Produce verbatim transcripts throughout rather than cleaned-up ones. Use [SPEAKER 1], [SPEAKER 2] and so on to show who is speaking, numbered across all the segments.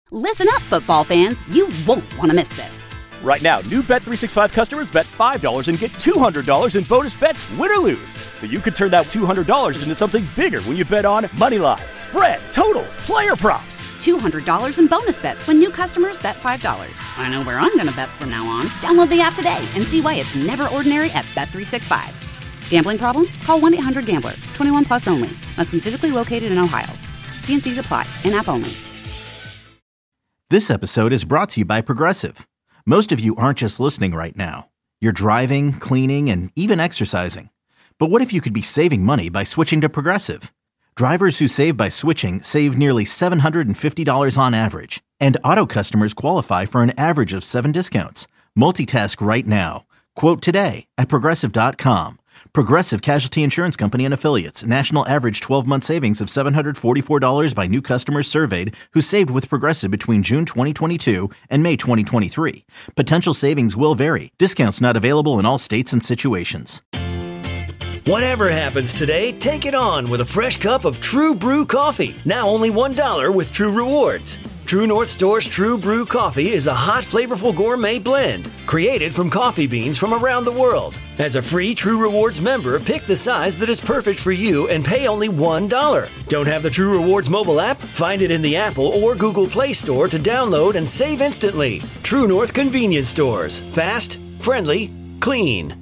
[SPEAKER 1] Listen up, football fans. You won't want to miss this.
[SPEAKER 2] Right now, new Bet three sixty-five customers bet five dollars and get two hundred dollars in bonus bets, win or lose. So you could turn that two hundred dollars into something bigger when you bet on money line, spread, totals, player props.
[SPEAKER 1] two hundred dollars in bonus bets when new customers bet five dollars. I know where I'm going to bet from now on. Download the app today and see why it's never ordinary at Bet three sixty-five. Gambling problem? Call one eight hundred gambler. twenty-one plus only. Must be physically located in Ohio. T and C's apply. In-app only.
[SPEAKER 3] This episode is brought to you by Progressive. Most of you aren't just listening right now. You're driving, cleaning, and even exercising. But what if you could be saving money by switching to Progressive? Drivers who save by switching save nearly seven hundred fifty dollars on average. And auto customers qualify for an average of seven discounts. Multitask right now. Quote today at Progressive dot com. Progressive Casualty Insurance Company and Affiliates. National average twelve-month savings of seven hundred forty-four dollars by new customers surveyed who saved with Progressive between June twenty twenty-two and May twenty twenty-three. Potential savings will vary. Discounts not available in all states and situations.
[SPEAKER 4] Whatever happens today, take it on with a fresh cup of True Brew coffee. Now only one dollar with True Rewards. True North Store's True Brew coffee is a hot, flavorful gourmet blend created from coffee beans from around the world. As a free True Rewards member, pick the size that is perfect for you and pay only one dollar. Don't have the True Rewards mobile app? Find it in the Apple or Google Play Store to download and save instantly. True North Convenience Stores. Fast, friendly, clean.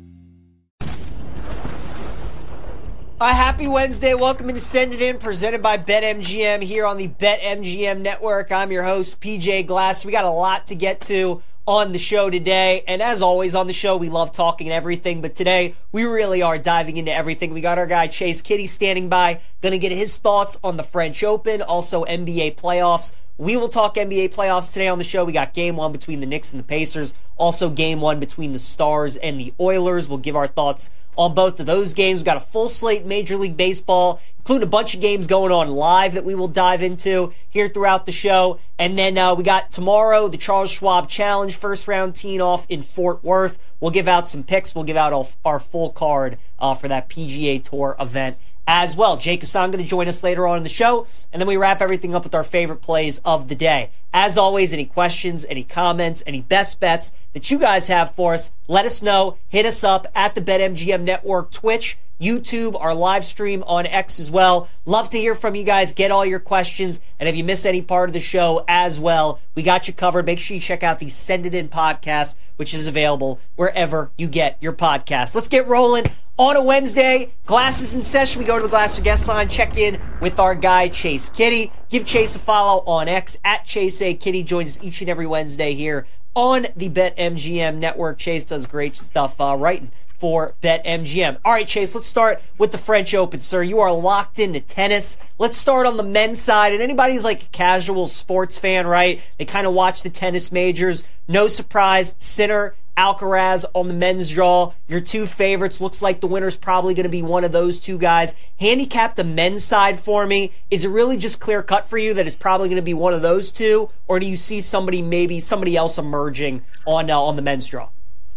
[SPEAKER 5] A happy Wednesday. Welcome to Send It In, presented by BetMGM here on the BetMGM Network. I'm your host, P J Glass. We got a lot to get to on the show today. And as always on the show, we love talking everything. But today, we really are diving into everything. We got our guy, Chase Kitty, standing by. Going to get his thoughts on the French Open, also N B A playoffs. We will talk N B A playoffs today on the show. We got game one between the Knicks and the Pacers. Also game one between the Stars and the Oilers. We'll give our thoughts on both of those games. We've got a full slate in Major League Baseball, including a bunch of games going on live that we will dive into here throughout the show. And then uh, we got tomorrow the Charles Schwab Challenge, first round teeing off in Fort Worth. We'll give out some picks. We'll give out our, our full card uh, for that P G A Tour event as well. Jake Hassan going to join us later on in the show, and then we wrap everything up with our favorite plays of the day. As always, any questions, any comments, any best bets that you guys have for us, let us know. Hit us up at the BetMGM Network, Twitch, YouTube, our live stream on X as well. Love to hear from you guys. Get all your questions. And if you miss any part of the show as well, we got you covered. Make sure you check out the Send It In podcast, which is available wherever you get your podcasts. Let's get rolling on a Wednesday. Glasses in session. We go to the Glass or Guest line, check in with our guy, Chase Kitty. Give Chase a follow on X at Chase A Kitty. Joins us each and every Wednesday here on the BetMGM Network. Chase does great stuff uh, writing for BetMGM. All right, Chase, let's start with the French Open, sir. You are locked into tennis. Let's start on the men's side. And anybody who's like a casual sports fan, right? They kind of watch the tennis majors. No surprise, Sinner, Alcaraz on the men's draw. Your two favorites. Looks like the winner's probably going to be one of those two guys. Handicap the men's side for me. Is it really just clear cut for you that it's probably going to be one of those two? Or do you see somebody, maybe somebody else emerging on, uh, on the men's draw?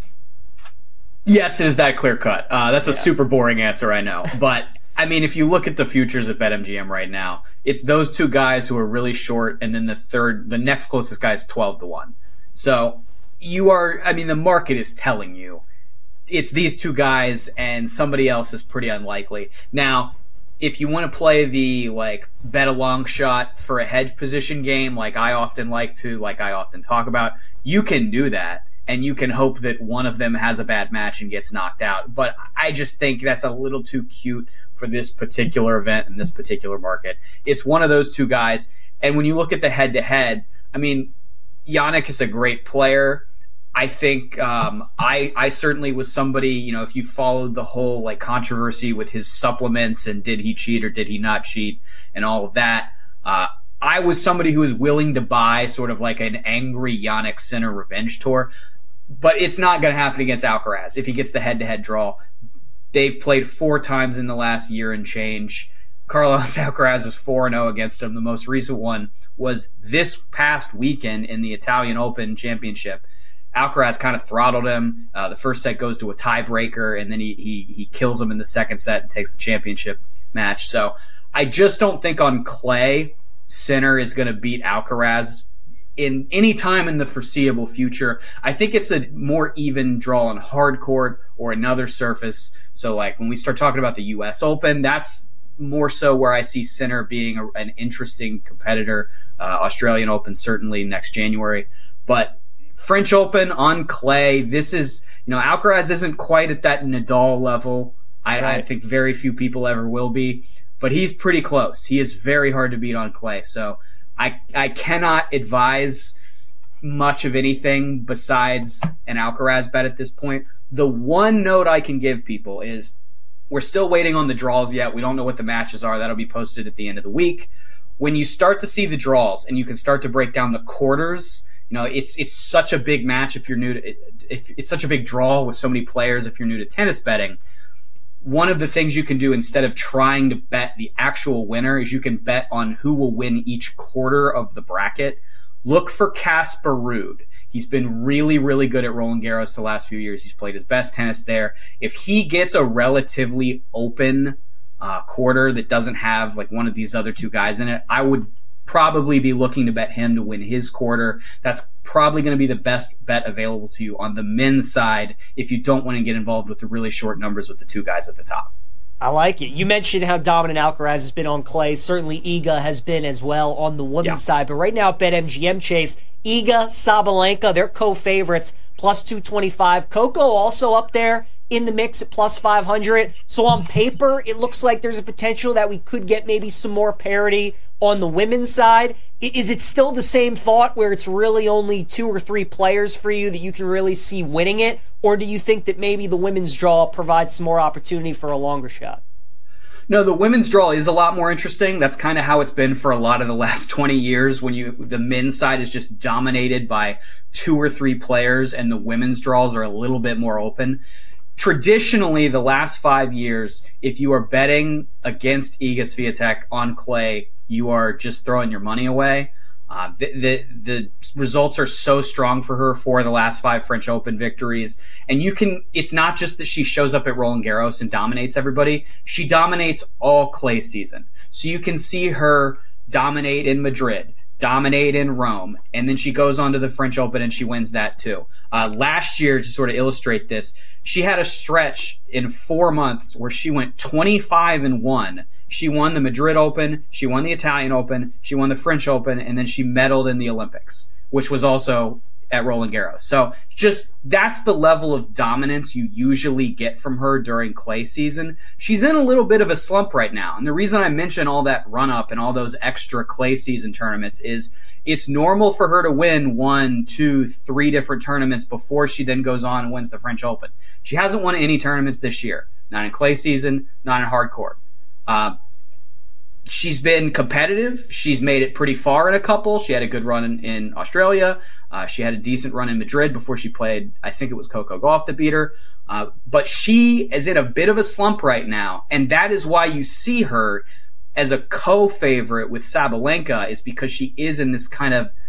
[SPEAKER 6] Yes, it is that clear cut. Uh, that's a
[SPEAKER 5] yeah.
[SPEAKER 6] super boring answer, I know. But, I mean, if you look at the futures at BetMGM right now, it's those two guys who are really short, and then the third, the next closest guy is twelve to one. So you are, I mean, the market is telling you it's these two guys, and somebody else is pretty unlikely. Now, if you want to play the, like, bet a long shot for a hedge position game, like I often like to, like I often talk about, you can do that. And you can hope that one of them has a bad match and gets knocked out. But I just think that's a little too cute for this particular event and this particular market. It's one of those two guys. And when you look at the head-to-head, I mean, Jannik is a great player. I think um, I I certainly was somebody, you know, if you followed the whole like controversy with his supplements and did he cheat or did he not cheat and all of that, uh, I was somebody who was willing to buy sort of like an angry Jannik Sinner revenge tour. But it's not going to happen against Alcaraz if he gets the head-to-head draw. They've played four times in the last year and change. Carlos Alcaraz is four and oh against him. The most recent one was this past weekend in the Italian Open Championship. Alcaraz kind of throttled him. Uh, the first set goes to a tiebreaker, and then he, he he kills him in the second set and takes the championship match. So I just don't think on clay Sinner is going to beat Alcaraz in any time in the foreseeable future. I think it's a more even draw on hard court or another surface. So like when we start talking about the U S Open, that's more so where I see Sinner being a, an interesting competitor. Uh, Australian Open certainly next January. But French Open on clay, this is, you know, Alcaraz isn't quite at that Nadal level. I, right. I think very few people ever will be. But he's pretty close. He is very hard to beat on clay. So I I cannot advise much of anything besides an Alcaraz bet at this point. The one note I can give people is we're still waiting on the draws yet. We don't know what the matches are. That'll be posted at the end of the week. When you start to see the draws and you can start to break down the quarters, you know, it's it's such a big match if you're new to if it's such a big draw with so many players if you're new to tennis betting. One of the things you can do instead of trying to bet the actual winner is you can bet on who will win each quarter of the bracket. Look for Casper Ruud. He's been really, really good at Roland Garros the last few years. He's played his best tennis there. If he gets a relatively open uh, quarter that doesn't have like one of these other two guys in it, I would probably be looking to bet him to win his quarter. That's probably going to be the best bet available to you on the men's side if you don't want to get involved with the really short numbers with the two guys at the top.
[SPEAKER 5] I like it. You mentioned how dominant Alcaraz has been on clay. Certainly Iga has been as well on the women's yeah. side. But right now at BetMGM, Chase, Iga, Sabalenka, they're co-favorites, plus two twenty-five. Coco also up there in the mix at plus five hundred. So on paper, it looks like there's a potential that we could get maybe some more parity on the women's side. Is it still the same thought where it's really only two or three players for you that you can really see winning it? Or do you think that maybe the women's draw provides some more opportunity for a longer shot?
[SPEAKER 6] No, the women's draw is a lot more interesting. That's kind of how it's been for a lot of the last twenty years when you the men's side is just dominated by two or three players and the women's draws are a little bit more open. Traditionally, the last five years, if you are betting against Iga Swiatek on clay, you are just throwing your money away. Uh, the, the the results are so strong for her for the last five French Open victories. And you can, it's not just that she shows up at Roland Garros and dominates everybody. She dominates all clay season. So you can see her dominate in Madrid, dominate in Rome, and then she goes on to the French Open and she wins that too. Uh, last year, to sort of illustrate this, she had a stretch in four months where she went twenty-five and one. She won the Madrid Open, she won the Italian Open, she won the French Open, and then she medaled in the Olympics, which was also at Roland Garros. So just that's the level of dominance you usually get from her during clay season. She's in a little bit of a slump right now. And the reason I mention all that run up and all those extra clay season tournaments is it's normal for her to win one, two, three different tournaments before she then goes on and wins the French Open. She hasn't won any tournaments this year, not in clay season, not in hard court. Uh, She's been competitive. She's made it pretty far in a couple. She had a good run in, in Australia. Uh, she had a decent run in Madrid before she played, I think it was Coco Gauff that beat her. Uh, but she is in a bit of a slump right now, and that is why you see her as a co-favorite with Sabalenka, is because she is in this kind of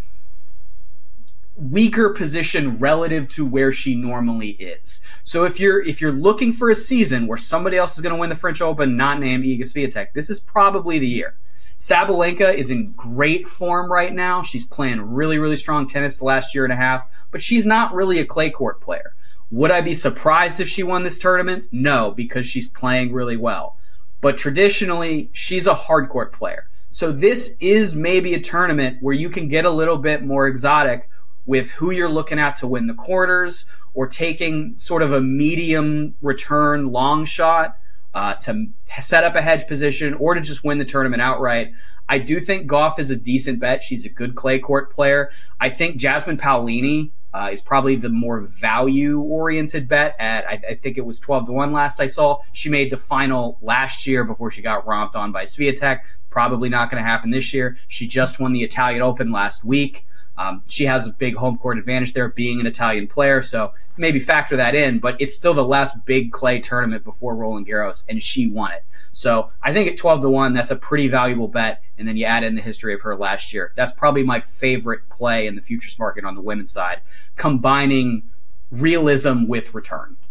[SPEAKER 6] weaker position relative to where she normally is. So if you're if you're looking for a season where somebody else is going to win the French Open, not named Iga Swiatek, this is probably the year. Sabalenka is in great form right now. She's playing really, really strong tennis the last year and a half, but she's not really a clay court player. Would I be surprised if she won this tournament? No, because she's playing really well. But traditionally, she's a hard court player. So this is maybe a tournament where you can get a little bit more exotic with who you're looking at to win the quarters, or taking sort of a medium return long shot uh, to set up a hedge position, or to just win the tournament outright. I do think Gauff is a decent bet. She's a good clay court player. I think Jasmine Paolini uh, is probably the more value-oriented bet at, I, I think it was twelve to one last I saw. She made the final last year before she got romped on by Swiatek. Probably not going to happen this year. She just won the Italian Open last week. Um, she has a big home court advantage there, being an Italian player, so maybe factor that in, but it's still the last big clay tournament before Roland Garros, and she won it. So I think at twelve to one, that's a pretty valuable bet, and then you add in the history of her last year. That's probably my favorite play in the futures market on the women's side, combining realism with return.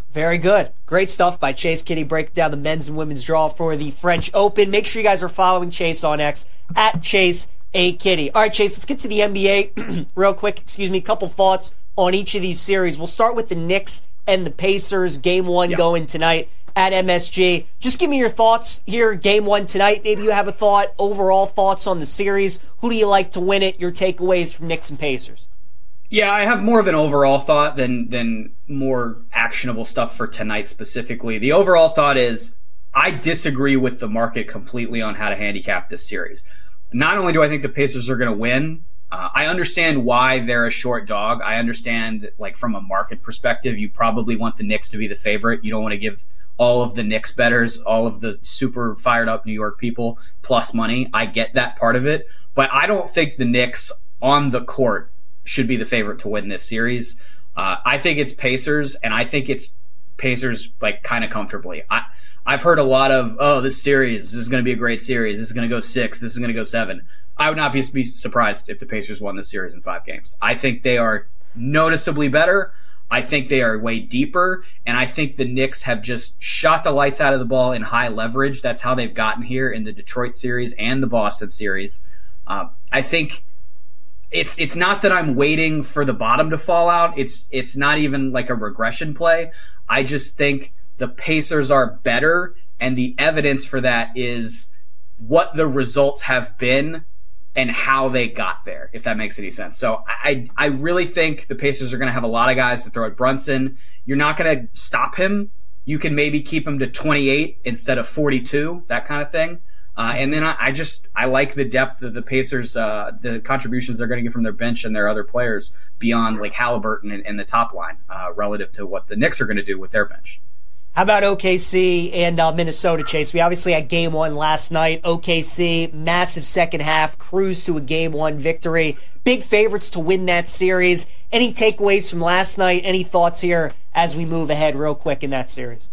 [SPEAKER 5] Very good. Great stuff by Chase Kiddy breaking down the men's and women's draw for the French Open. Make sure you guys are following Chase on X at Chase A. Kiddy. All right, Chase, let's get to the N B A real quick. Excuse me, a couple thoughts on each of these series. We'll start with the Knicks and the Pacers. Game one yep. going tonight at M S G. Just give me your thoughts here, game one tonight. Maybe you have a thought, overall thoughts on the series. Who do you like to win it? Your takeaways from Knicks and Pacers.
[SPEAKER 6] Yeah, I have more of an overall thought than than more actionable stuff for tonight specifically. The overall thought is I disagree with the market completely on how to handicap this series. Not only do I think the Pacers are going to win, uh, I understand why they're a short dog. I understand that, like, from a market perspective, you probably want the Knicks to be the favorite. You don't want to give all of the Knicks bettors, all of the super fired up New York people plus money. I get that part of it, but I don't think the Knicks on the court should be the favorite to win this series. Uh, I think it's Pacers, and I think it's Pacers like kind of comfortably. I, I've heard a lot of, oh, this series, this is going to be a great series. This is going to go six. This is going to go seven. I would not be, be surprised if the Pacers won this series in five games. I think they are noticeably better. I think they are way deeper, and I think the Knicks have just shot the lights out of the ball in high leverage. That's how they've gotten here in the Detroit series and the Boston series. Uh, I think It's it's not that I'm waiting for the bottom to fall out. It's it's not even like a regression play. I just think the Pacers are better, and the evidence for that is what the results have been and how they got there, if that makes any sense. So I I really think the Pacers are going to have a lot of guys to throw at Brunson. You're not going to stop him. You can maybe keep him to twenty-eight instead of forty-two, that kind of thing. Uh, and then I, I just I like the depth of the Pacers, uh, the contributions they're going to get from their bench and their other players beyond like Halliburton and, and the top line uh, relative to what the Knicks are going to do with their bench.
[SPEAKER 5] How about O K C and uh, Minnesota, Chase? We obviously had game one last night. O K C, massive second half, cruise to a game one victory. Big favorites to win that series. Any takeaways from last night? Any thoughts here as we move ahead real quick in that series?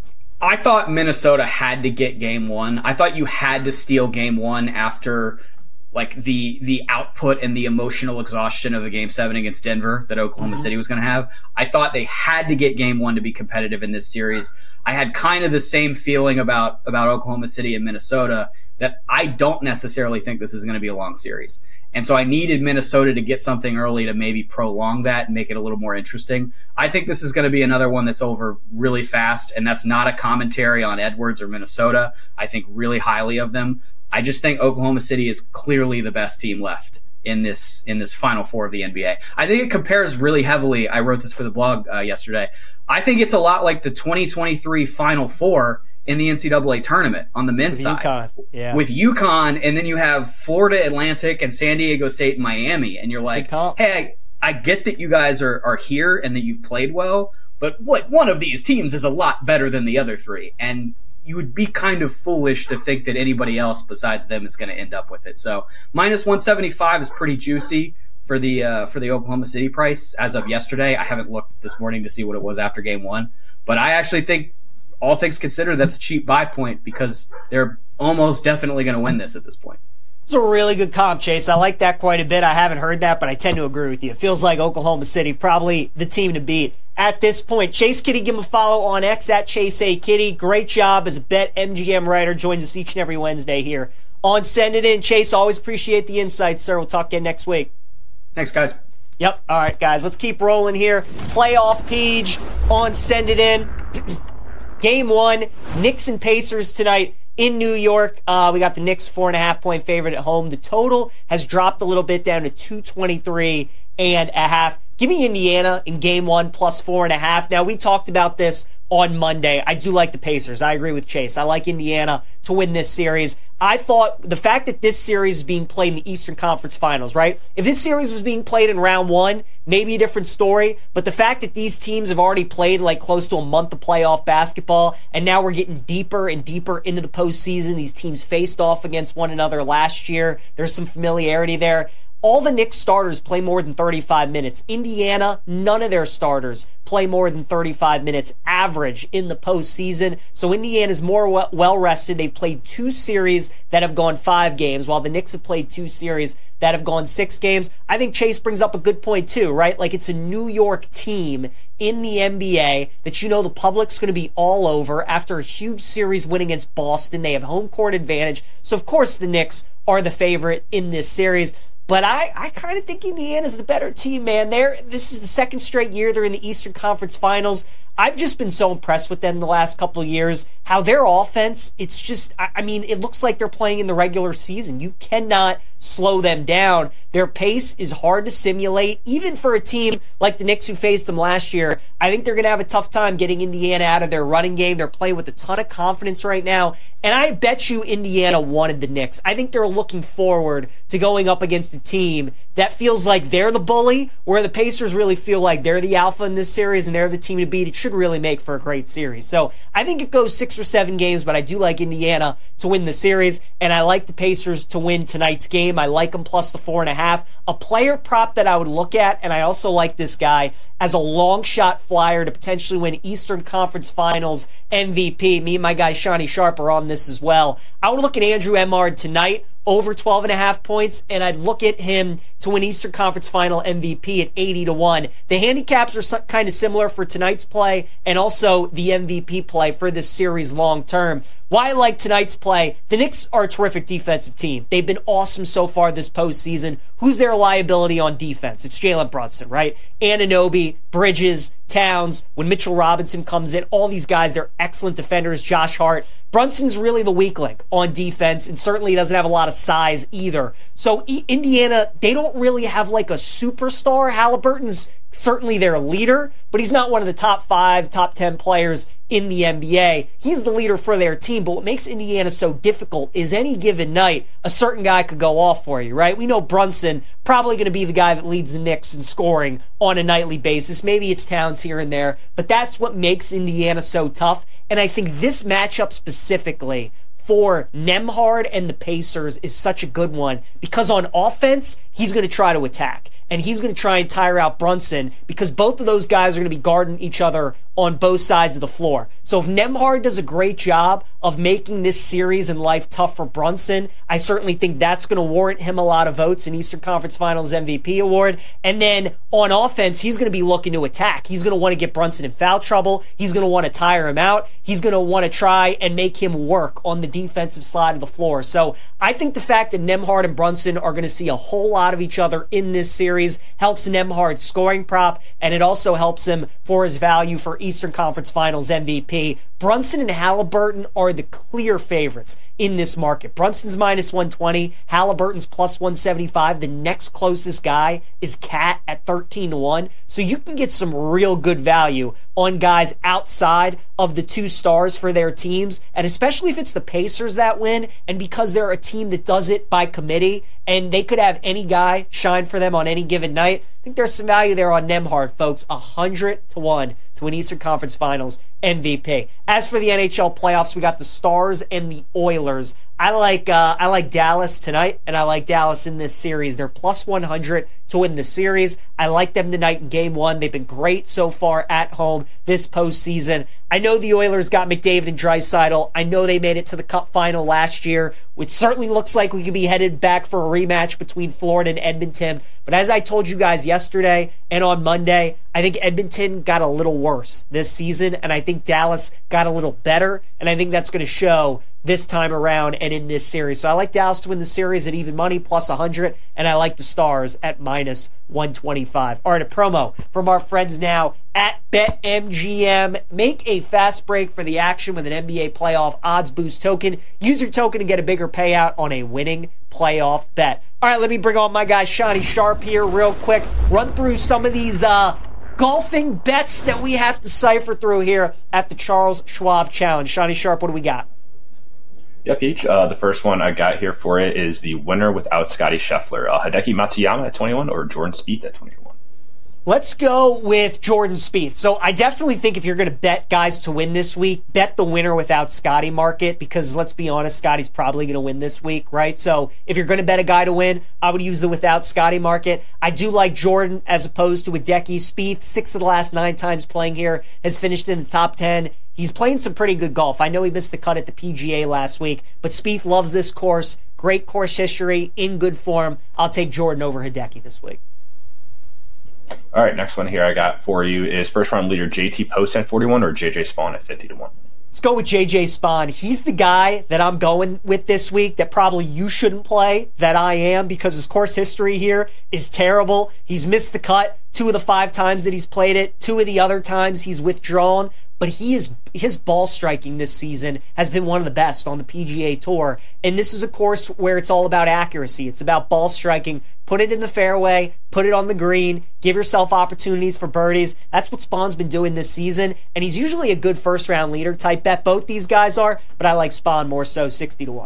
[SPEAKER 6] I thought Minnesota had to get game one. I thought you had to steal game one after like the the output and the emotional exhaustion of the game seven against Denver that Oklahoma mm-hmm. City was going to have. I thought they had to get game one to be competitive in this series. I had kind of the same feeling about, about Oklahoma City and Minnesota, that I don't necessarily think this is going to be a long series. And so I needed Minnesota to get something early to maybe prolong that and make it a little more interesting. I think this is going to be another one that's over really fast, and that's not a commentary on Edwards or Minnesota. I think really highly of them. I just think Oklahoma City is clearly the best team left in this in this Final Four of the N B A. I think it compares really heavily. I wrote this for the blog uh, yesterday. I think it's a lot like the twenty twenty-three Final Four in the N C double A tournament on the men's
[SPEAKER 5] with
[SPEAKER 6] side.
[SPEAKER 5] UConn. Yeah.
[SPEAKER 6] With UConn, and then you have Florida Atlantic and San Diego State and Miami, and you're like, hey, I, I get that you guys are, are here and that you've played well, but what one of these teams is a lot better than the other three, and you would be kind of foolish to think that anybody else besides them is going to end up with it. So minus one seventy-five is pretty juicy for the uh, for the Oklahoma City price as of yesterday. I haven't looked this morning to see what it was after game one, but I actually think, all things considered, that's a cheap buy point because they're almost definitely going to win this at this point.
[SPEAKER 5] It's a really good comp, Chase. I like that quite a bit. I haven't heard that, but I tend to agree with you. It feels like Oklahoma City probably the team to beat at this point. Chase Kiddy, give him a follow on X at Chase A. Kiddy. Great job as a BetMGM writer. Joins us each and every Wednesday here on Send It In. Chase, always appreciate the insights, sir. We'll talk again next week.
[SPEAKER 6] Thanks, guys.
[SPEAKER 5] Yep. All right, guys. Let's keep rolling here. Playoff page on Send It In. Game one, Knicks and Pacers tonight in New York. Uh, we got the Knicks four and a half point favorite at home. The total has dropped a little bit down to two twenty-three and a half. Give me Indiana in game one plus four and a half. Now, we talked about this on Monday. I do like the Pacers. I agree with Chase. I like Indiana to win this series. I thought the fact that this series is being played in the Eastern Conference Finals, right? If this series was being played in round one, maybe a different story. But the fact that these teams have already played like close to a month of playoff basketball, and now we're getting deeper and deeper into the postseason. These teams faced off against one another last year. There's some familiarity there. all the Knicks starters play more than thirty-five minutes. Indiana, none of their starters play more than thirty-five minutes average in the postseason. So Indiana's more well rested. They've played two series that have gone five games, while the Knicks have played two series that have gone six games. I think Chase brings up a good point too, right? Like, it's a New York team in the N B A that you know the public's going to be all over after a huge series win against Boston. They have home court advantage. So, of course, the Knicks are the favorite in this series. But I, I kind of think Indiana's the better team, man. They're, this is the second straight year they're in the Eastern Conference Finals. I've just been so impressed with them the last couple of years. How their offense, it's just, I, I mean, it looks like they're playing in the regular season. You cannot slow them down. Their pace is hard to simulate, even for a team like the Knicks who faced them last year. I think they're going to have a tough time getting Indiana out of their running game. They're playing with a ton of confidence right now, and I bet you Indiana wanted the Knicks. I think they're looking forward to going up against a team that feels like they're the bully, where the Pacers really feel like they're the alpha in this series and they're the team to beat. It should really make for a great series. So I think it goes six or seven games, but I do like Indiana to win the series, and I like the Pacers to win tonight's game. I like them plus the four and a half. A player prop that I would look at, and I also like this guy as a long shot flyer to potentially win Eastern Conference Finals M V P. Me and my guy Shawnee Sharp are on this as well. I would look at Andrew Emard tonight over twelve and a half points, and I'd look at him to win Eastern Conference Final M V P at eighty to one. The handicaps are kind of similar for tonight's play and also the M V P play for this series long term. Why I like tonight's play, the Knicks are a terrific defensive team. They've been awesome so far this postseason. Who's their liability on defense? It's Jalen Brunson, right? Anunoby, Bridges, Towns. When Mitchell Robinson comes in, all these guys, they're excellent defenders. Josh Hart. Brunson's really the weak link on defense, and certainly doesn't have a lot of size either. So Indiana, they don't really have like a superstar. Halliburton's certainly their leader, but he's not one of the top five, top ten players in the N B A. He's the leader for their team, but what makes Indiana so difficult is any given night, a certain guy could go off for you, right? We know Brunson probably going to be the guy that leads the Knicks in scoring on a nightly basis. Maybe it's Towns here and there, but that's what makes Indiana so tough. And I think this matchup specifically for Nembhard and the Pacers is such a good one because on offense, he's going to try to attack. And he's going to try and tire out Brunson because both of those guys are going to be guarding each other on both sides of the floor. So if Nembhard does a great job of making this series and life tough for Brunson, I certainly think that's going to warrant him a lot of votes in Eastern Conference Finals M V P award. And then on offense, he's going to be looking to attack. He's going to want to get Brunson in foul trouble. He's going to want to tire him out. He's going to want to try and make him work on the defensive side of the floor. So I think the fact that Nembhard and Brunson are going to see a whole lot of each other in this series helps Nembhard's scoring prop, and it also helps him for his value for Eastern Conference Finals M V P. Brunson and Halliburton are the clear favorites in this market. Brunson's minus one twenty, Halliburton's plus one seventy-five. The next closest guy is Cat at thirteen to one. So you can get some real good value on guys outside of the two stars for their teams, and especially if it's the Pacers that win, and because they're a team that does it by committee, and they could have any guy shine for them on any given night. I think there's some value there on Nembhard, folks. one hundred to one to win Eastern Conference Finals M V P. As for the N H L playoffs, we got the Stars and the Oilers. I like uh, I like Dallas tonight, and I like Dallas in this series. They're plus one hundred to win the series. I like them tonight in game one. They've been great so far at home this postseason. I know the Oilers got McDavid and Draisaitl. I know they made it to the Cup final last year, which certainly looks like we could be headed back for a rematch between Florida and Edmonton. But as I told you guys yesterday and on Monday, I think Edmonton got a little worse this season, and I think Dallas got a little better, and I think that's going to show this time around and in this series. So I like Dallas to win the series at even money, plus one hundred, and I like the Stars at minus one twenty-five. All right, a promo from our friends now at BetMGM. Make a fast break for the action with an N B A playoff odds boost token. Use your token to get a bigger payout on a winning playoff bet. All right, let me bring on my guy Shawnee Sharp here real quick. Run through some of these uh, golfing bets that we have to cipher through here at the Charles Schwab Challenge. Shawnee Sharp, what do we got?
[SPEAKER 7] Yeah, Peach. Uh, the first one I got here for it is the winner without Scottie Scheffler. Uh, Hideki Matsuyama at twenty-one or Jordan Spieth at twenty-one.
[SPEAKER 5] Let's go with Jordan Spieth. So I definitely think if you're going to bet guys to win this week, bet the winner without Scotty market, because let's be honest, Scotty's probably going to win this week, right? So if you're going to bet a guy to win, I would use the without Scotty market. I do like Jordan as opposed to Hideki. Spieth, six of the last nine times playing here, has finished in the top ten. He's playing some pretty good golf. I know he missed the cut at the P G A last week, but Spieth loves this course. Great course history, in good form. I'll take Jordan over Hideki this week.
[SPEAKER 7] All right, next one here I got for you is first round leader J T Post at forty-one or J J Spawn at fifty to one.
[SPEAKER 5] Let's go with J J Spawn. He's the guy that I'm going with this week that probably you shouldn't play, that I am, because his course history here is terrible. He's missed the cut two of the five times that he's played it. Two of the other times he's withdrawn. But he is his ball striking this season has been one of the best on the P G A Tour. And this is a course where it's all about accuracy. It's about ball striking. Put it in the fairway, put it on the green, give yourself opportunities for birdies. That's what Spawn's been doing this season. And he's usually a good first round leader type bet. Both these guys are, but I like Spawn more so, sixty to one.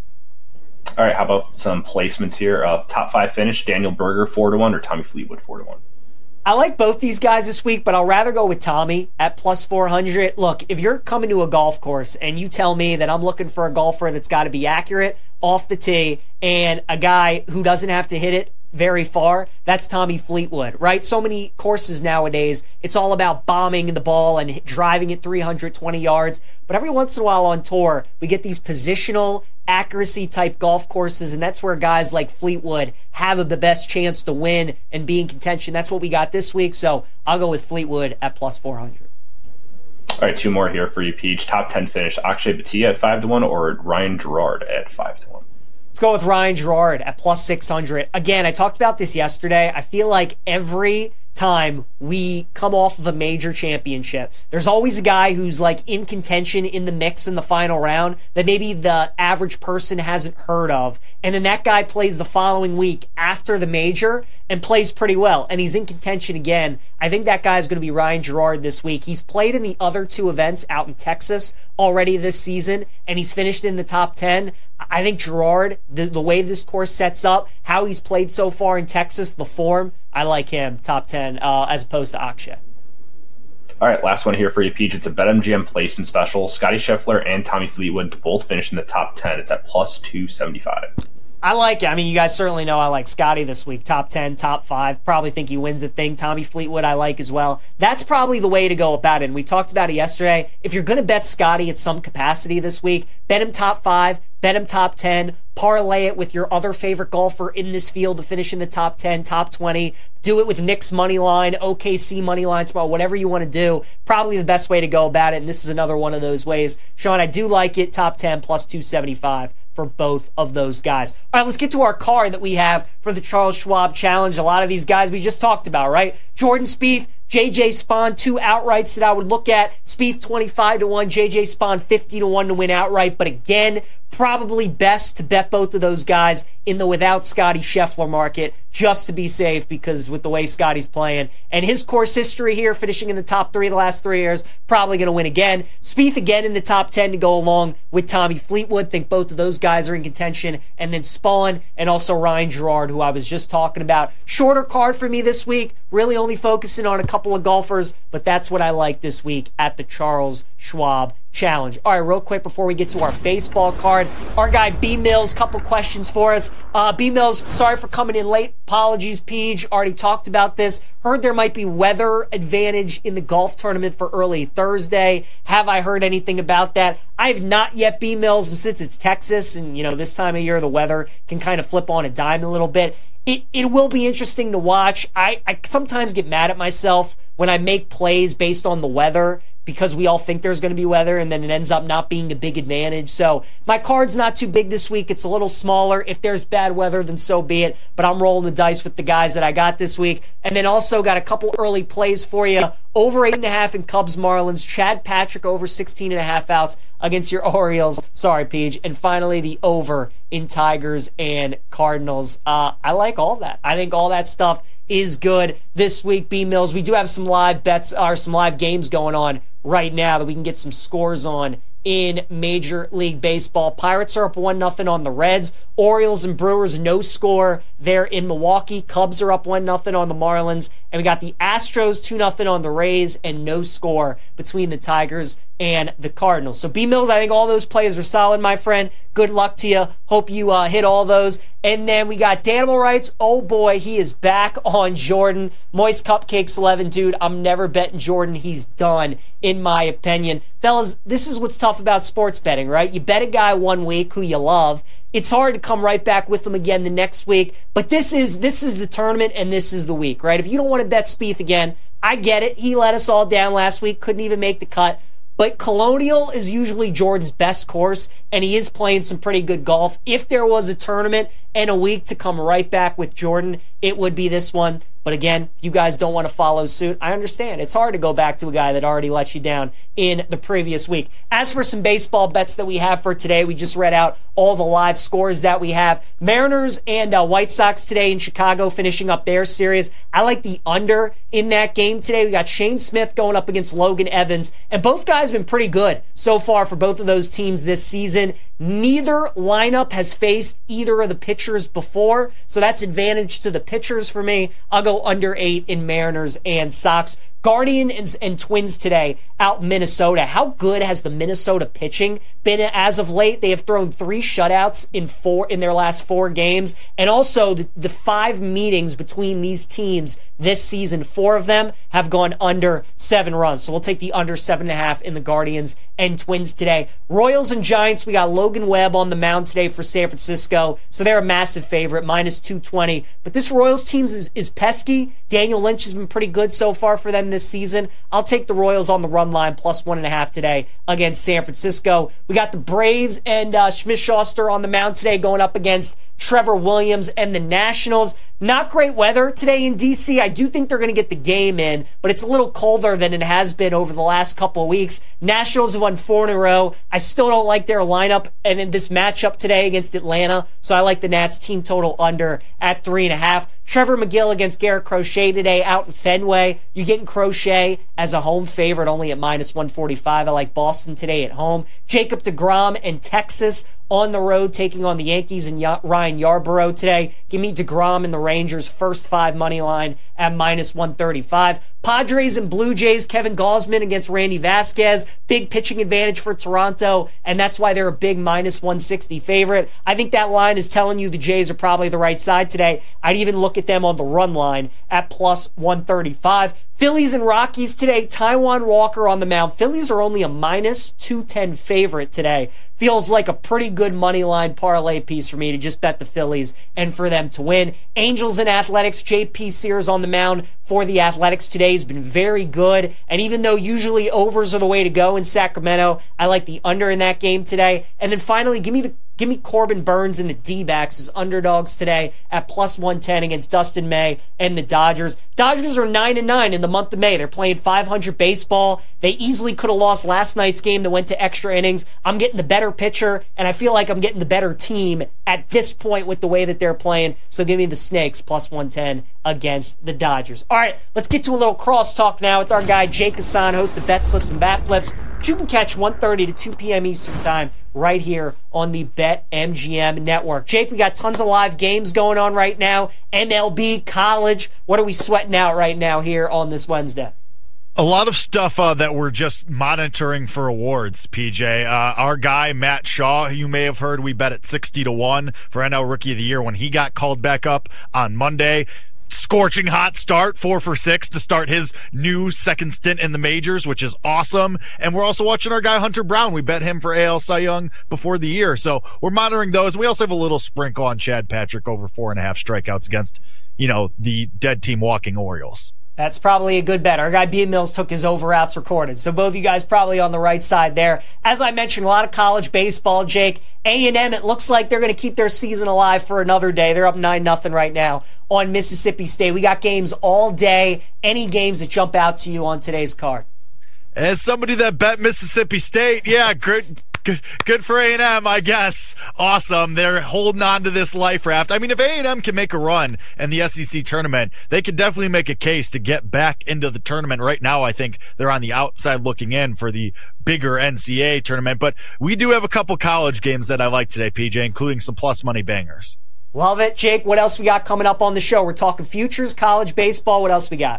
[SPEAKER 7] All right, how about some placements here? Uh, top five finish, Daniel Berger four to one or Tommy Fleetwood four to one.
[SPEAKER 5] I like both these guys this week, but I'll rather go with Tommy at plus four hundred. Look, if you're coming to a golf course and you tell me that I'm looking for a golfer that's got to be accurate off the tee and a guy who doesn't have to hit it very far, that's Tommy Fleetwood, right? So many courses nowadays, it's all about bombing the ball and driving it three hundred twenty yards. But every once in a while on tour, we get these positional accuracy type golf courses, and that's where guys like Fleetwood have the best chance to win and be in contention. That's what we got this week, so I'll go with Fleetwood at plus four hundred.
[SPEAKER 7] All right, two more here for you, Peach. Top ten finish, Akshay Bhatia at five to one or Ryan Gerard at five to one.
[SPEAKER 5] Let's go with Ryan Gerard at plus six hundred. Again, I talked about this yesterday. I feel like every time we come off of a major championship, there's always a guy who's like in contention in the mix in the final round that maybe the average person hasn't heard of. And then that guy plays the following week after the major and plays pretty well. And he's in contention again. I think that guy is going to be Ryan Gerard this week. He's played in the other two events out in Texas already this season, and he's finished in the top ten. I think Gerard, the, the way this course sets up, how he's played so far in Texas, the form, I like him top ten uh, as opposed to Akshay.
[SPEAKER 7] All right, last one here for you, Peach. It's a BetMGM placement special. Scotty Scheffler and Tommy Fleetwood to both finish in the top ten. It's at plus two seventy-five.
[SPEAKER 5] I like it. I mean, you guys certainly know I like Scotty this week. Top ten, top five. Probably think he wins the thing. Tommy Fleetwood I like as well. That's probably the way to go about it. And we talked about it yesterday. If you're going to bet Scotty at some capacity this week, bet him top five, bet him top ten, parlay it with your other favorite golfer in this field to finish in the top ten, top twenty. Do it with Nick's money line, O K C money line tomorrow, whatever you want to do. Probably the best way to go about it. And this is another one of those ways. Sean, I do like it. Top ten plus two seventy-five. For both of those guys. All right, let's get to our card that we have for the Charles Schwab Challenge. A lot of these guys we just talked about, right? Jordan Spieth, J J Spawn, two outrights that I would look at. Spieth twenty-five to one, J J Spawn fifty to one to win outright. But again, probably best to bet both of those guys in the without Scotty Scheffler market just to be safe, because with the way Scotty's playing and his course history here, finishing in the top three the last three years, probably going to win again. Spieth again in the top ten to go along with Tommy Fleetwood. Think both of those guys are in contention. And then Spawn and also Ryan Gerard, who I was just talking about. Shorter card for me this week, really only focusing on a couple of golfers, but that's what I like this week at the Charles Schwab Challenge. All right, real quick before we get to our baseball card, our guy B Mills, couple questions for us. Uh, B Mills, sorry for coming in late. Apologies, Peach. Already talked about this. Heard there might be weather advantage in the golf tournament for early Thursday. Have I heard anything about that? I have not yet, B Mills, and since it's Texas and, you know, this time of year the weather can kind of flip on a dime a little bit. It it will be interesting to watch. I, I sometimes get mad at myself when I make plays based on the weather, because we all think there's going to be weather, and then it ends up not being a big advantage. So my card's not too big this week. It's a little smaller. If there's bad weather, then so be it. But I'm rolling the dice with the guys that I got this week. And then also got a couple early plays for you. Over eight and a half in Cubs Marlins. Chad Patrick over sixteen and a half outs against your Orioles. Sorry, Peach. And finally, the over in Tigers and Cardinals. Uh, I like all that. I think all that stuff is good this week, B Mills. We do have some live bets or some live games going on right now that we can get some scores on in Major League Baseball. Pirates are up one nothing on the Reds. Orioles and Brewers, no score there in Milwaukee. Cubs are up one nothing on the Marlins. And we got the Astros two nothing on the Rays, and no score between the Tigers and the Cardinals. So B-Mills, I think all those plays are solid, my friend. Good luck to you. Hope you uh, hit all those. And then we got Danimal writes, oh boy, he is back on Jordan. Moist Cupcakes eleven, dude, I'm never betting Jordan. He's done, in my opinion. Fellas, this is what's tough about sports betting, right? You bet a guy one week who you love. It's hard to come right back with them again the next week. But this is this is the tournament, and this is the week, right? If you don't want to bet Spieth again, I get it. He let us all down last week. Couldn't even make the cut. But Colonial is usually Jordan's best course, and he is playing some pretty good golf. If there was a tournament and a week to come right back with Jordan, it would be this one. But again, if you guys don't want to follow suit, I understand. It's hard to go back to a guy that already let you down in the previous week. As for some baseball bets that we have for today, we just read out all the live scores that we have. Mariners and uh, White Sox today in Chicago finishing up their series. I like the under in that game today. We got Shane Smith going up against Logan Evans, and both guys have been pretty good so far for both of those teams this season. Neither lineup has faced either of the pitchers before, so that's advantage to the pitchers for me. I'll go under eight in Mariners and Sox. Guardians and Twins today out in Minnesota. How good has the Minnesota pitching been as of late? They have thrown three shutouts in four in their last four games. And also the, the five meetings between these teams this season, four of them have gone under seven runs. So we'll take the under seven and a half in the Guardians and Twins today. Royals and Giants, we got Logan Webb on the mound today for San Francisco. So they're a massive favorite, minus two twenty. But this Royals team is, is pesky. Daniel Lynch has been pretty good so far for them this season. I'll take the Royals on the run line, plus one and a half today against San Francisco. We got the Braves and uh, Schmidt-Schuster on the mound today going up against Trevor Williams and the Nationals. Not great weather today in D C. I do think they're going to get the game in, but it's a little colder than it has been over the last couple of weeks. Nationals have won four in a row. I still don't like their lineup and in this matchup today against Atlanta, so I like the Nats team total under at three and a half. Trevor McGill against Garrett Crochet today out in Fenway. You're getting Crochet as a home favorite only at minus one forty-five. I like Boston today at home. Jacob deGrom and Texas on the road taking on the Yankees and y- Ryan Yarborough today. Give me deGrom and the Rangers first five money line at minus one thirty-five. Padres and Blue Jays, Kevin Gausman against Randy Vasquez. Big pitching advantage for Toronto, and that's why they're a big minus one sixty favorite. I think that line is telling you the Jays are probably the right side today. I'd even look at them on the run line at plus one thirty-five. Phillies and Rockies today. Taijuan Walker on the mound. Phillies are only a minus two ten favorite today. Feels like a pretty good money line parlay piece for me to just bet the Phillies and for them to win. Angels and Athletics. J P Sears on the mound for the Athletics today has been very good. And even though usually overs are the way to go in Sacramento, I like the under in that game today. And then finally, give me the Give me Corbin Burns and the D-backs as underdogs today at plus one ten against Dustin May and the Dodgers. Dodgers are nine and nine in the month of May. They're playing five hundred baseball. They easily could have lost last night's game that went to extra innings. I'm getting the better pitcher, and I feel like I'm getting the better team at this point with the way that they're playing. So give me the Snakes plus one ten against the Dodgers. All right, let's get to a little crosstalk now with our guy Jake Hassan, host of Bet Slips and Bat Flips. You can catch one thirty to two p.m. Eastern Time right here on the BetMGM network. Jake, we got tons of live games going on right now. M L B, college. What are we sweating out right now here on this Wednesday?
[SPEAKER 8] A lot of stuff uh, that we're just monitoring for awards, P J. Uh, our guy, Matt Shaw, you may have heard, we bet at sixty to one for N L Rookie of the Year when he got called back up on Monday. Scorching hot start, four for six to start his new second stint in the majors, which is awesome. And we're also watching our guy Hunter Brown. We bet him for A L Cy Young before the year. So we're monitoring those. We also have a little sprinkle on Chad Patrick over four and a half strikeouts against, you know, the dead team walking Orioles.
[SPEAKER 5] That's probably a good bet. Our guy B. Mills took his over-outs recorded. So both of you guys probably on the right side there. As I mentioned, a lot of college baseball, Jake. A and M, it looks like they're going to keep their season alive for another day. They're up nine nothing right now on Mississippi State. We got games all day. Any games that jump out to you on today's card?
[SPEAKER 8] As somebody that bet Mississippi State, yeah, great. Good, good for A and M, I guess. Awesome. They're holding on to this life raft. I mean, if A and M can make a run in the S E C tournament, they could definitely make a case to get back into the tournament. Right now, I think they're on the outside looking in for the bigger N C A A tournament. But we do have a couple college games that I like today, P J, including some plus money bangers.
[SPEAKER 5] Love it. Jake, what else we got coming up on the show? We're talking futures, college baseball. What else we got?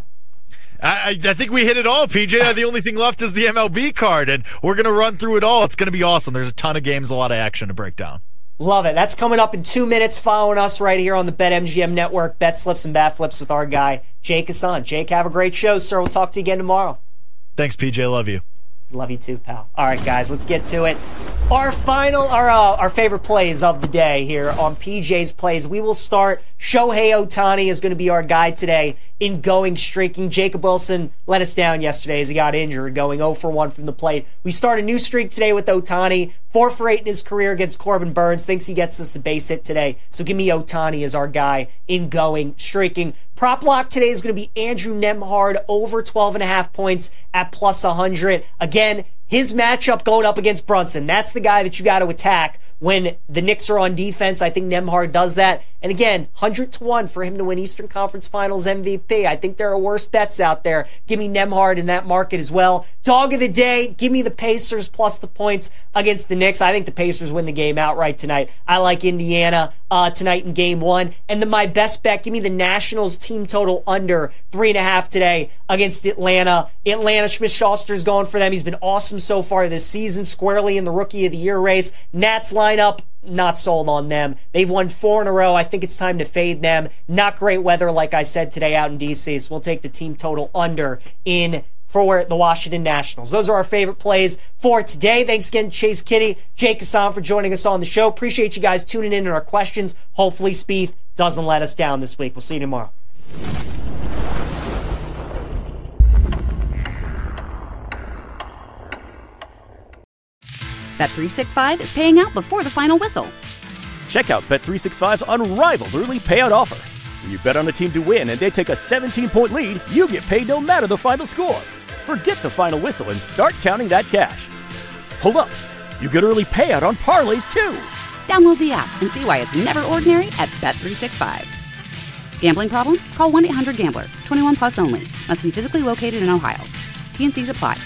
[SPEAKER 8] I, I think we hit it all, P J. The only thing left is the M L B card, and we're going to run through it all. It's going to be awesome. There's a ton of games, a lot of action to break down.
[SPEAKER 5] Love it. That's coming up in two minutes. Following us right here on the BetMGM Network. Bet Slips and Bat Flips with our guy, Jake Hassan. Jake, have a great show, sir. We'll talk to you again tomorrow.
[SPEAKER 8] Thanks, P J. Love you.
[SPEAKER 5] Love you too, pal. All right, guys, let's get to it. Our final, our uh, our favorite plays of the day here on P J's Plays. We will start. Shohei Ohtani is going to be our guy today in going streaking. Jacob Wilson let us down yesterday as he got injured, going oh for one from the plate. We start a new streak today with Ohtani. four for eight in his career against Corbin Burns. Thinks he gets us a base hit today. So give me Ohtani as our guy in going streaking. Prop lock today is going to be Andrew Nembhard over twelve and a half points at plus one hundred. Again, his matchup going up against Brunson. That's the guy that you got to attack when the Knicks are on defense. I think Nembhard does that. And again, one hundred to one for him to win Eastern Conference Finals M V P. I think there are worse bets out there. Give me Nembhard in that market as well. Dog of the day, give me the Pacers plus the points against the Knicks. I think the Pacers win the game outright tonight. I like Indiana uh, tonight in game one. And then my best bet, give me the Nationals team total under three and a half today against Atlanta. Atlanta, Smith-Schuster's going for them. He's been awesome so far this season, squarely in the Rookie of the Year race. Nats lineup, not sold on them. They've won four in a row. I think it's time to fade them. Not great weather, like I said, today out in D C, so we'll take the team total under in for the Washington Nationals. Those are our favorite plays for today. Thanks again, Chase Kitty, Jake Hassan, for joining us on the show. Appreciate you guys tuning in and our questions. Hopefully Spieth doesn't let us down this week. We'll see you tomorrow.
[SPEAKER 1] Bet three sixty-five is paying out before the final whistle.
[SPEAKER 2] Check out Bet three sixty-five's unrivaled early payout offer. When you bet on a team to win and they take a seventeen-point lead, you get paid no matter the final score. Forget the final whistle and start counting that cash. Hold up. You get early payout on parlays, too.
[SPEAKER 1] Download the app and see why it's never ordinary at Bet three sixty-five. Gambling problem? Call one eight hundred gambler. twenty-one plus only. Must be physically located in Ohio. T and C's apply.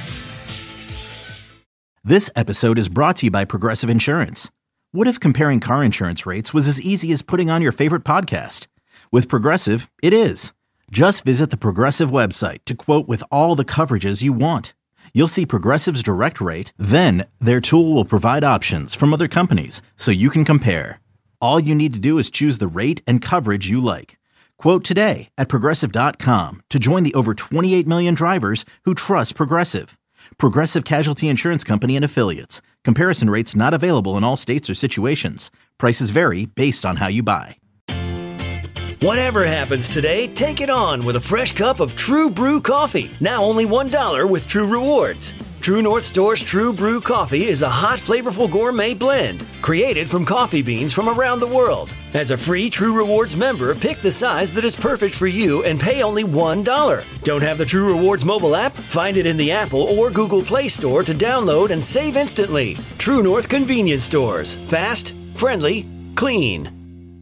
[SPEAKER 3] This episode is brought to you by Progressive Insurance. What if comparing car insurance rates was as easy as putting on your favorite podcast? With Progressive, it is. Just visit the Progressive website to quote with all the coverages you want. You'll see Progressive's direct rate, then their tool will provide options from other companies so you can compare. All you need to do is choose the rate and coverage you like. Quote today at Progressive dot com to join the over twenty-eight million drivers who trust Progressive. Progressive Casualty Insurance Company and Affiliates. Comparison rates not available in all states or situations. Prices vary based on how you buy.
[SPEAKER 4] Whatever happens today, take it on with a fresh cup of True Brew coffee. Now only one dollar with True Rewards. True North Store's True Brew coffee is a hot, flavorful gourmet blend created from coffee beans from around the world. As a free True Rewards member, pick the size that is perfect for you and pay only one dollar. Don't have the True Rewards mobile app? Find it in the Apple or Google Play Store to download and save instantly. True North Convenience Stores. Fast, friendly, clean.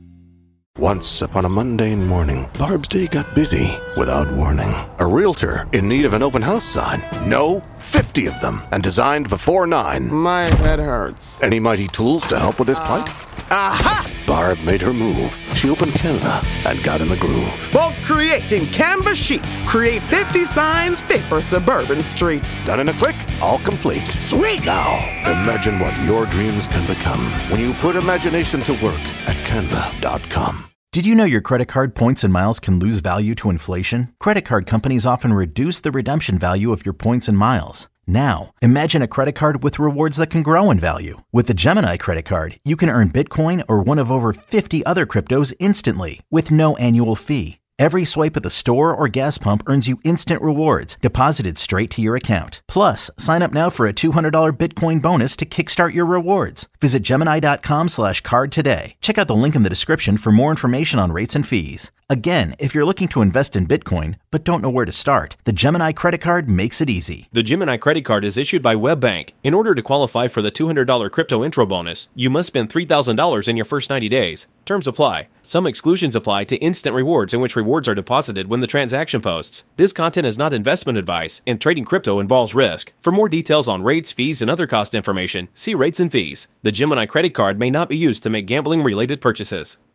[SPEAKER 9] Once upon a mundane morning, Barb's day got busy without warning. A realtor in need of an open house sign. No, fifty of them, and designed before nine.
[SPEAKER 10] My head hurts.
[SPEAKER 9] Any mighty tools to help with his plight?
[SPEAKER 10] Aha!
[SPEAKER 9] Barb made her move. She opened Canva and got in the groove.
[SPEAKER 10] Bulk creating Canva sheets. Create fifty signs fit for suburban streets.
[SPEAKER 9] Done in a click, all complete.
[SPEAKER 10] Sweet!
[SPEAKER 9] Now, imagine what your dreams can become when you put imagination to work at canva dot com.
[SPEAKER 3] Did you know your credit card points and miles can lose value to inflation? Credit card companies often reduce the redemption value of your points and miles. Now, imagine a credit card with rewards that can grow in value. With the Gemini credit card, you can earn Bitcoin or one of over fifty other cryptos instantly with no annual fee. Every swipe at the store or gas pump earns you instant rewards deposited straight to your account. Plus, sign up now for a two hundred dollars Bitcoin bonus to kickstart your rewards. Visit Gemini dot com slash card today. Check out the link in the description for more information on rates and fees. Again, if you're looking to invest in Bitcoin but don't know where to start, the Gemini credit card makes it easy.
[SPEAKER 11] The Gemini credit card is issued by WebBank. In order to qualify for the two hundred dollars crypto intro bonus, you must spend three thousand dollars in your first ninety days. Terms apply. Some exclusions apply to instant rewards, in which rewards are deposited when the transaction posts. This content is not investment advice, and trading crypto involves risk. For more details on rates, fees, and other cost information, see rates and fees. The Gemini credit card may not be used to make gambling-related purchases.